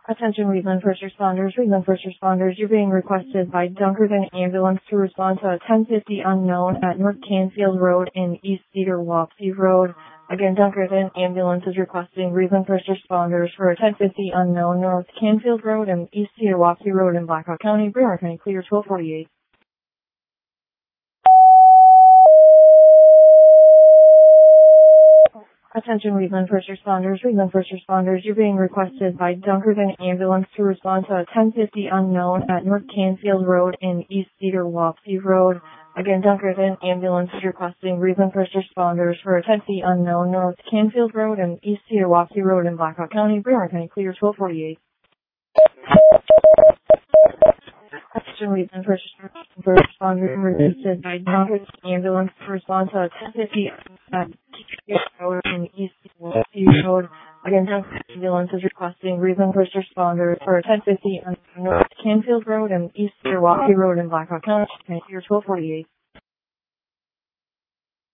Attention Reedland First Responders. Reedland First Responders, you're being requested by Dunkerton Ambulance to respond to a 1050 unknown at North Canfield Road and East Cedar Wapsie Road. Again, Dunkerton Ambulance is requesting Reedland First Responders for a 1050 unknown North Canfield Road and East Cedar Wapsie Road in Blackhawk County, Bremer County, clear 1248. Attention Reedland First Responders. Reedland First Responders, you're being requested by Dunkerton Ambulance to respond to a 1050 unknown at North Canfield Road and East Cedar Wapsie Road. Again, Dunkerton Ambulance is requesting Reedland First Responders for a 1050 unknown North Canfield Road and East Cedar Wapsie Road in Blackhawk County, Bremer County, clear 1248. Attention Reedland First Responders requested by Dunkerton Ambulance to respond to a 1050 at Road and East Wapsie Road. Again, Dunkerton Ambulance is requesting Reedland First Responders for a 1050 on North Canfield Road and East Wapsie Road in Blackhawk County, clear 1248.